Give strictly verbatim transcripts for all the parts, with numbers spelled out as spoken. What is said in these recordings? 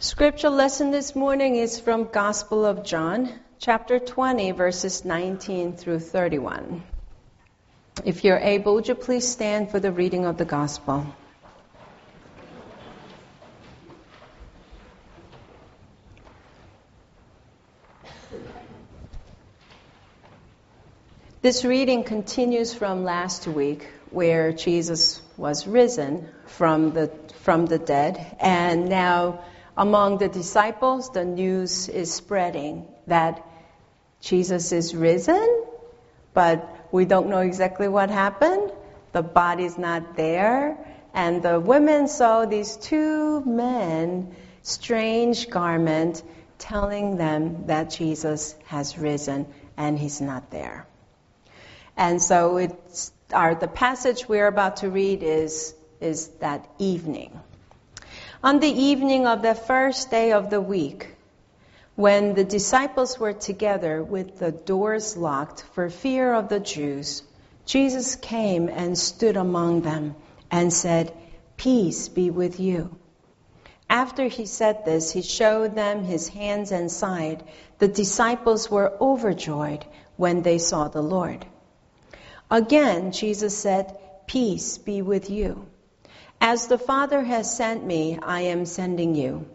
Scripture lesson this morning is from Gospel of John, chapter twenty, verses nineteen through thirty-one. If you're able, would you please stand for the reading of the Gospel? This reading continues from last week, where Jesus was risen from the from the dead, and now among the disciples, the news is spreading that Jesus is risen, but we don't know exactly what happened. The body's not there. And the women saw these two men, strange garment, telling them that Jesus has risen and he's not there. And so it's our the passage we're about to read is, is that evening. On the evening of the first day of the week, when the disciples were together with the doors locked for fear of the Jews, Jesus came and stood among them and said, "Peace be with you." After he said this, he showed them his hands and side. The disciples were overjoyed when they saw the Lord. Again, Jesus said, "Peace be with you. As the Father has sent me, I am sending you."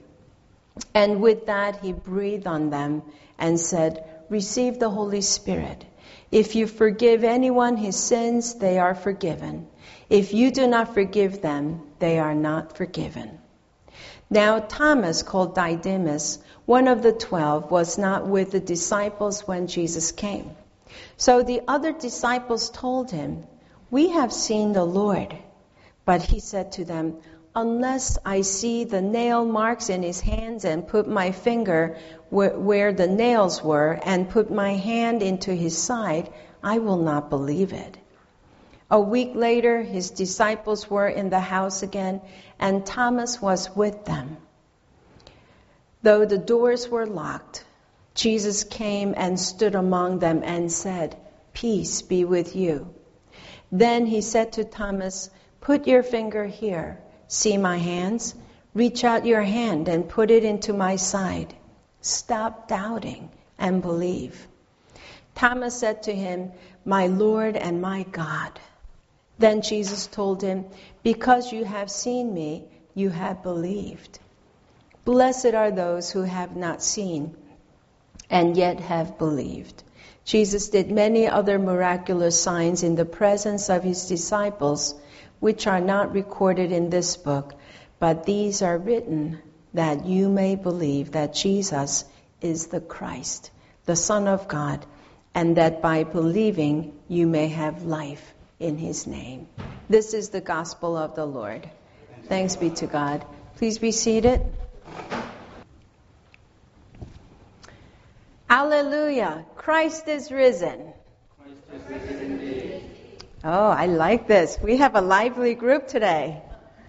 And with that, he breathed on them and said, "Receive the Holy Spirit. If you forgive anyone his sins, they are forgiven. If you do not forgive them, they are not forgiven." Now Thomas, called Didymus, one of the twelve, was not with the disciples when Jesus came. So the other disciples told him, "We have seen the Lord." But he said to them, "Unless I see the nail marks in his hands and put my finger where, where the nails were and put my hand into his side, I will not believe it." A week later, his disciples were in the house again, and Thomas was with them. Though the doors were locked, Jesus came and stood among them and said, "Peace be with you." Then he said to Thomas, "Put your finger here. See my hands? Reach out your hand and put it into my side. Stop doubting and believe." Thomas said to him, "My Lord and my God." Then Jesus told him, "Because you have seen me, you have believed. Blessed are those who have not seen and yet have believed." Jesus did many other miraculous signs in the presence of his disciples, which are not recorded in this book, but these are written that you may believe that Jesus is the Christ, the Son of God, and that by believing you may have life in his name. This is the gospel of the Lord. Thanks be to God. Please be seated. Alleluia! Christ is risen. Christ is risen indeed. Oh, I like this. We have a lively group today.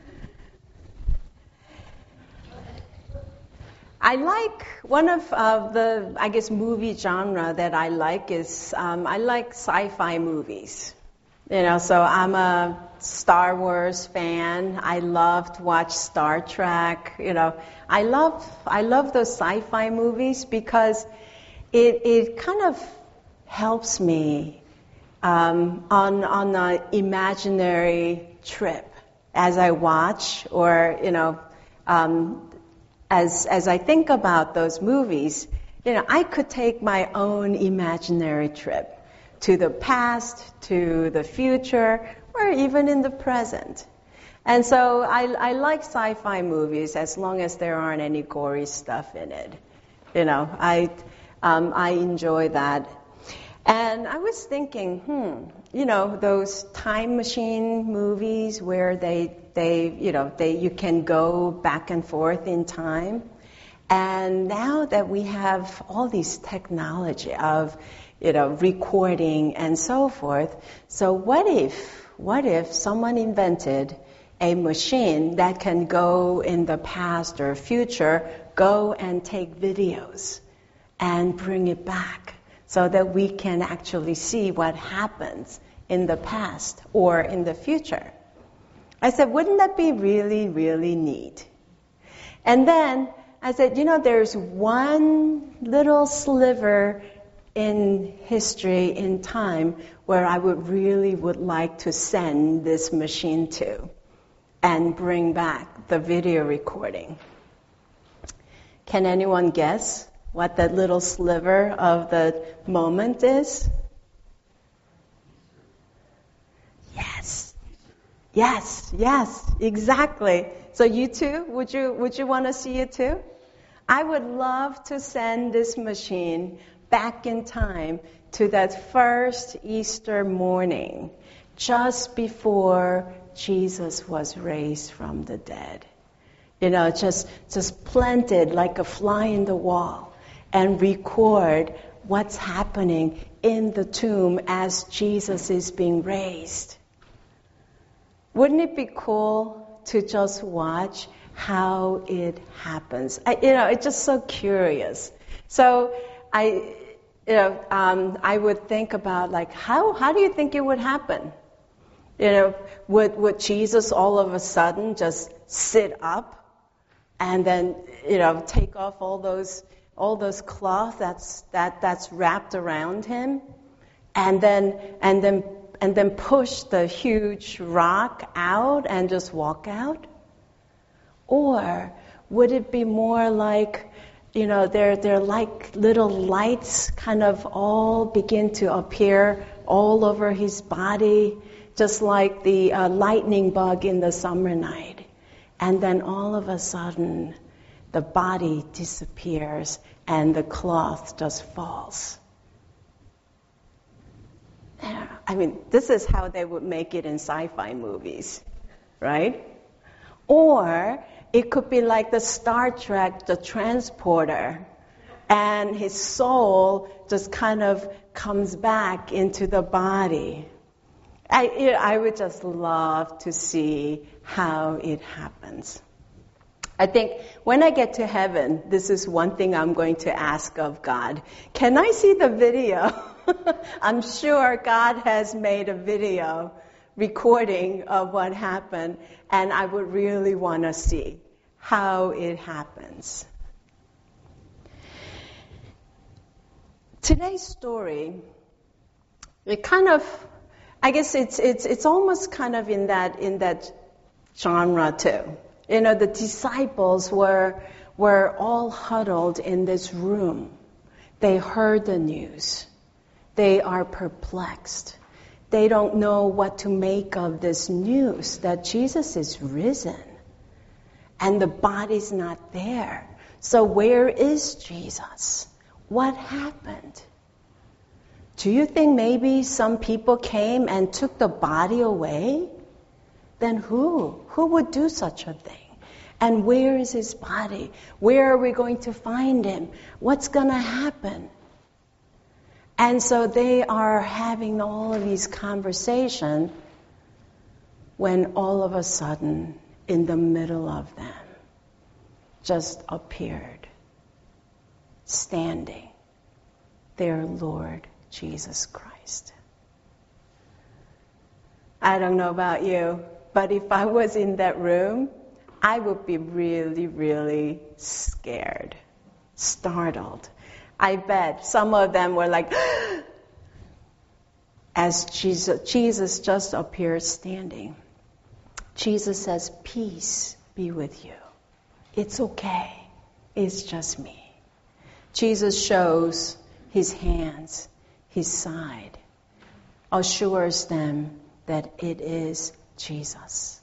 I like, one of uh, the, I guess, movie genre that I like is, um, I like sci-fi movies. You know, so I'm a Star Wars fan. I love to watch Star Trek. You know, I love, I love those sci-fi movies because it, it kind of helps me Um, on on an imaginary trip as I watch, or you know, um, as as I think about those movies, you know, I could take my own imaginary trip to the past, to the future, or even in the present. And so I, I like sci-fi movies as long as there aren't any gory stuff in it. You know, I um, I enjoy that. And I was thinking, hmm, you know, those time machine movies where they, they, you know, they, you can go back and forth in time. And now that we have all these technology of, you know, recording and so forth, so what if, what if someone invented a machine that can go in the past or future, go and take videos and bring it back, so that we can actually see what happens in the past or in the future. I said, wouldn't that be really, really neat? And then I said, you know, there's one little sliver in history, in time, where I would really would like to send this machine to and bring back the video recording. Can anyone guess what that little sliver of the moment is? Yes. Yes, yes, exactly. So you too, would you would you want to see it too? I would love to send this machine back in time to that first Easter morning, just before Jesus was raised from the dead. You know, just just planted like a fly in the wall and record what's happening in the tomb as Jesus is being raised. Wouldn't it be cool to just watch how it happens? I, you know, it's just so curious. So I, you know, um, I would think about like how how do you think it would happen? You know, would would Jesus all of a sudden just sit up and then, you know, take off all those all those cloth that's that that's wrapped around him, and then and then and then push the huge rock out and just walk out? Or would it be more like, you know, they're they're like little lights kind of all begin to appear all over his body, just like the uh, lightning bug in the summer night. And then all of a sudden, the body disappears and the cloth just falls. I mean, this is how they would make it in sci-fi movies, right? Or it could be like the Star Trek, the transporter, and his soul just kind of comes back into the body. I, you know, I would just love to see how it happens. I think when I get to heaven, this is one thing I'm going to ask of God. Can I see the video? I'm sure God has made a video recording of what happened, and I would really want to see how it happens. Today's story, it kind of, I guess it's it's it's almost kind of in that in that genre too. You know, the disciples were were all huddled in this room. They heard the news. They are perplexed. They don't know what to make of this news that Jesus is risen and the body's not there. So where is Jesus? What happened? Do you think maybe some people came and took the body away? Then who? Who would do such a thing? And where is his body? Where are we going to find him? What's going to happen? And so they are having all of these conversations when all of a sudden, in the middle of them, just appeared, standing, their Lord Jesus Christ. I don't know about you, but if I was in that room, I would be really, really scared, startled. I bet some of them were like, as Jesus, Jesus just appeared standing. Jesus says, peace be with you. It's okay. It's just me. Jesus shows his hands, his side, assures them that it is Jesus.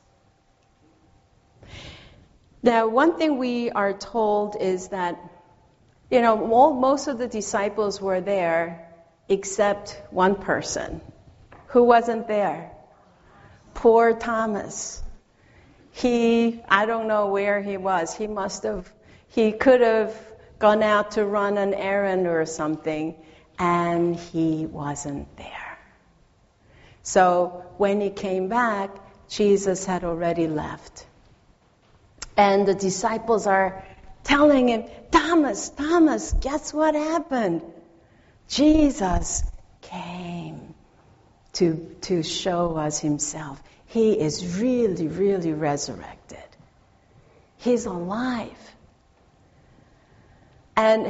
Now, one thing we are told is that, you know, most of the disciples were there except one person. Who wasn't there? Poor Thomas. He, I don't know where he was. He must have, he could have gone out to run an errand or something, and he wasn't there. So when he came back, Jesus had already left. And the disciples are telling him, Thomas, Thomas, guess what happened? Jesus came to, to show us himself. He is really, really resurrected. He's alive. And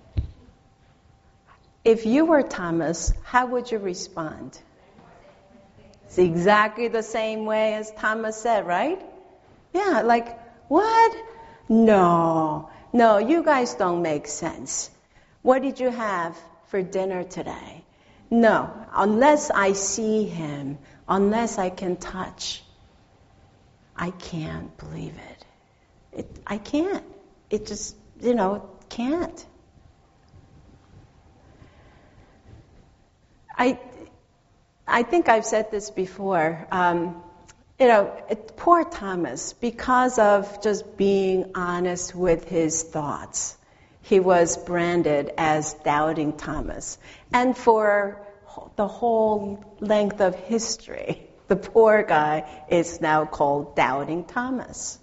if you were Thomas, how would you respond? It's exactly the same way as Thomas said, right? Yeah, like, what? No, no, you guys don't make sense. What did you have for dinner today? No, unless I see him, unless I can touch, I can't believe it. it I can't. It just, you know, can't. I, I think I've said this before. Um, you know, it, poor Thomas, because of just being honest with his thoughts, he was branded as Doubting Thomas. And for the whole length of history, the poor guy is now called Doubting Thomas.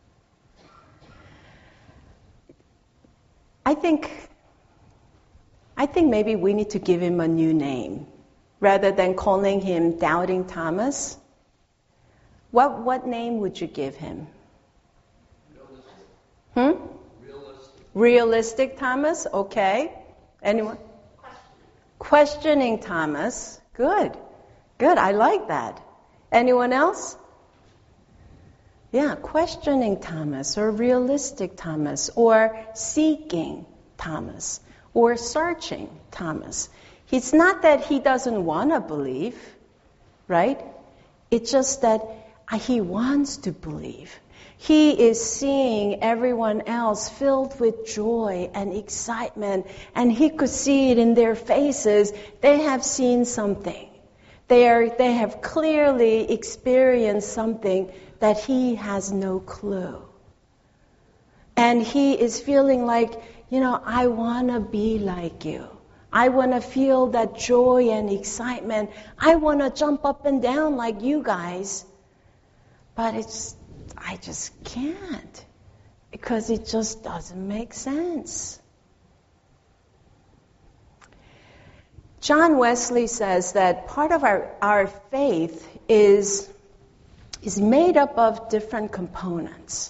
I think, I think maybe we need to give him a new name. Rather than calling him Doubting Thomas, what, what name would you give him? Realistic. Hmm? Realistic. Realistic Thomas? Okay. Anyone? Questioning Thomas. Good. Good. I like that. Anyone else? Yeah, questioning Thomas, or realistic Thomas, or seeking Thomas, or searching Thomas. It's not that he doesn't want to believe, right? It's just that he wants to believe. He is seeing everyone else filled with joy and excitement, and he could see it in their faces. They have seen something. They are, they have clearly experienced something that he has no clue. And he is feeling like, you know, I want to be like you. I want to feel that joy and excitement. I want to jump up and down like you guys. But it's, I just can't. Because it just doesn't make sense. John Wesley says that part of our, our faith is, is made up of different components.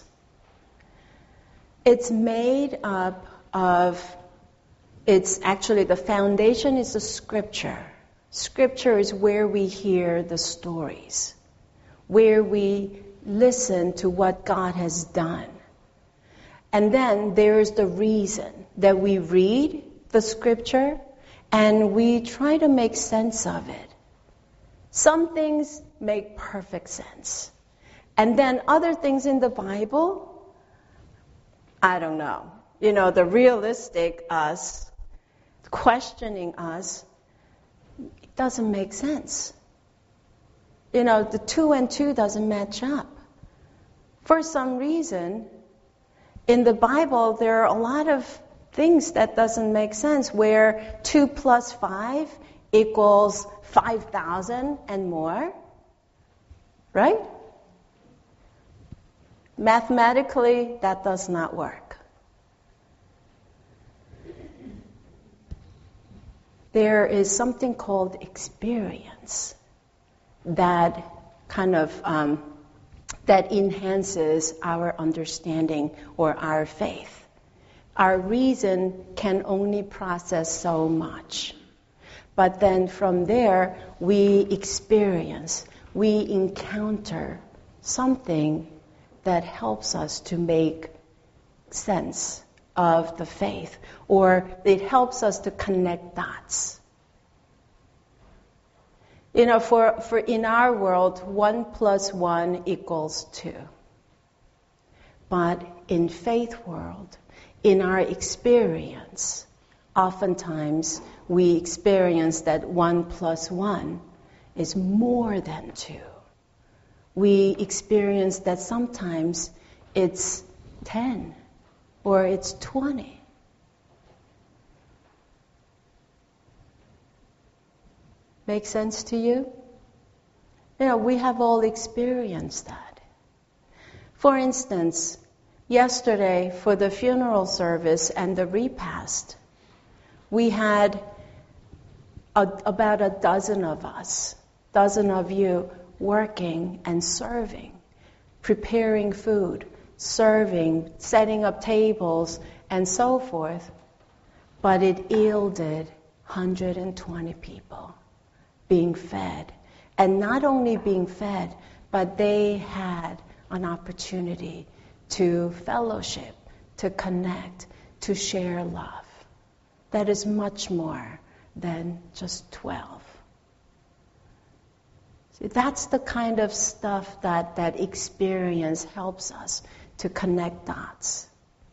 It's made up of, it's actually the foundation is the scripture. Scripture is where we hear the stories, where we listen to what God has done. And then there's the reason that we read the scripture and we try to make sense of it. Some things make perfect sense. And then other things in the Bible, I don't know. You know, the realistic us, questioning us, it doesn't make sense. You know, the two and two doesn't match up. For some reason, in the Bible, there are a lot of things that doesn't make sense, where two plus five equals five thousand and more, right? Mathematically, that does not work. There is something called experience that kind of um, that enhances our understanding or our faith. Our reason can only process so much. But then from there, we experience, we encounter something that helps us to make sense of the faith, or it helps us to connect dots. You know, for, for in our world, one plus one equals two. But in faith world, in our experience, oftentimes we experience that one plus one is more than two. We experience that sometimes it's ten or it's twenty. Make sense to you? You know, we have all experienced that. For instance, yesterday for the funeral service and the repast, we had a, about a dozen of us, dozen of you working and serving, preparing food, serving, setting up tables, and so forth. But it yielded one hundred twenty people being fed. And not only being fed, but they had an opportunity to fellowship, to connect, to share love. That is much more than just twelve. See, that's the kind of stuff that that experience helps us to connect dots.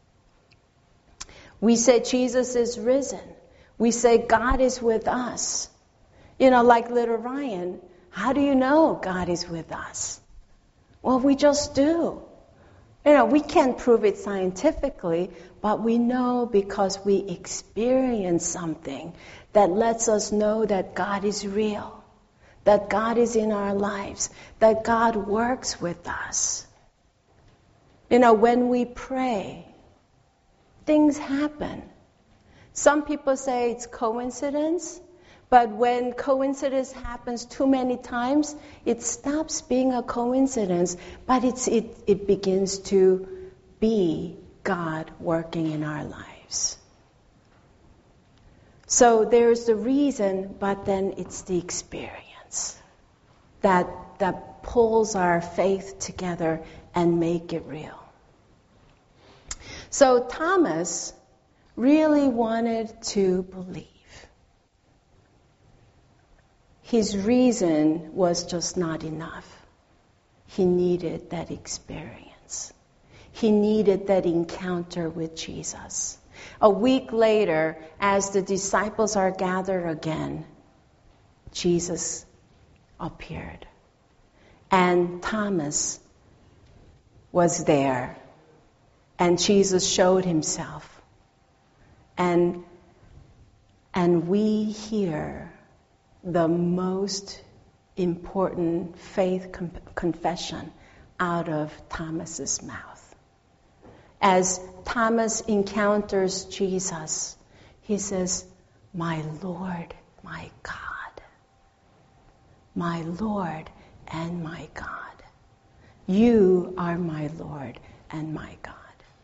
We say Jesus is risen. We say God is with us. You know, like little Ryan, how do you know God is with us? Well, we just do. You know, we can't prove it scientifically, but we know because we experience something that lets us know that God is real, that God is in our lives, that God works with us. You know, when we pray, things happen. Some people say it's coincidence, but when coincidence happens too many times, it stops being a coincidence, but it's, it, it begins to be God working in our lives. So there's the reason, but then it's the experience that, that pulls our faith together and make it real. So Thomas really wanted to believe. His reason was just not enough. He needed that experience. He needed that encounter with Jesus. A week later, as the disciples are gathered again, Jesus appeared. And Thomas was there. And Jesus showed himself. And, and we hear the most important faith com- confession out of Thomas's mouth. As Thomas encounters Jesus, he says, "My Lord, my God. My Lord and my God. You are my Lord and my God."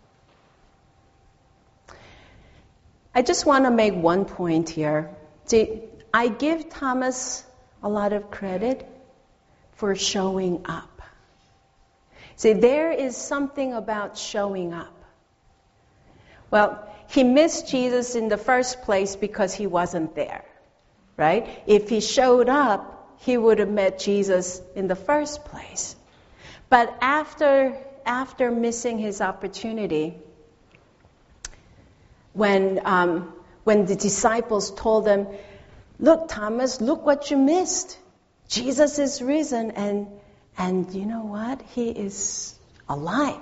I just want to make one point here. See, I give Thomas a lot of credit for showing up. See, there is something about showing up. Well, he missed Jesus in the first place because he wasn't there, right? If he showed up, he would have met Jesus in the first place. But after, after missing his opportunity, when, um, when the disciples told him, "Look, Thomas, look what you missed. Jesus is risen, and, and you know what? He is alive."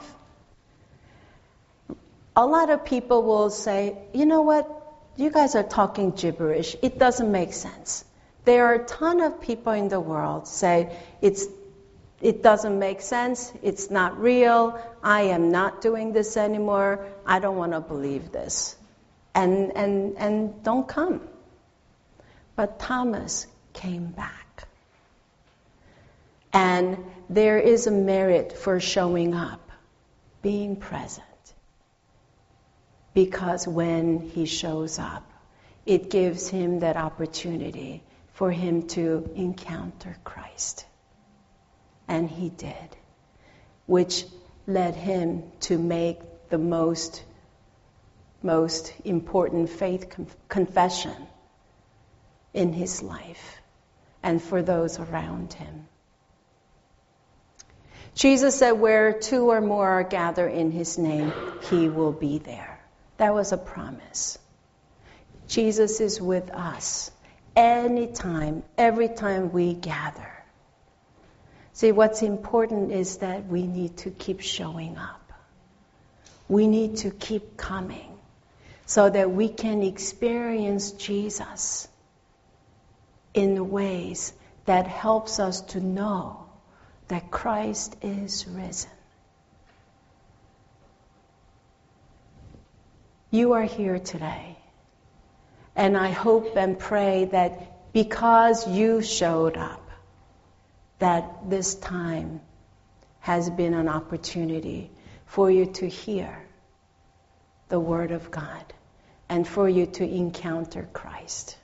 A lot of people will say, "You know what? You guys are talking gibberish. It doesn't make sense." There are a ton of people in the world say, it's, it doesn't make sense, it's not real, I am not doing this anymore, I don't want to believe this. And, and, and don't come. But Thomas came back. And there is a merit for showing up, being present. Because when he shows up, it gives him that opportunity for him to encounter Christ. And he did, which led him to make the most, most important faith confession in his life and for those around him. Jesus said, "Where two or more are gathered in his name, he will be there." That was a promise. Jesus is with us anytime, every time we gather. See, what's important is that we need to keep showing up. We need to keep coming so that we can experience Jesus in ways that helps us to know that Christ is risen. You are here today, and I hope and pray that because you showed up, that this time has been an opportunity for you to hear the Word of God and for you to encounter Christ.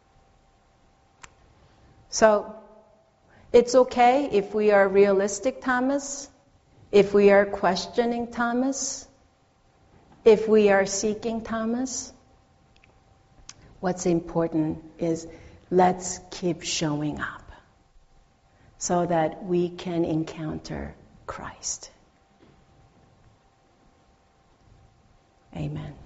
So, it's okay if we are realistic Thomas, if we are questioning Thomas, if we are seeking Thomas. What's important is let's keep showing up so that we can encounter Christ. Amen.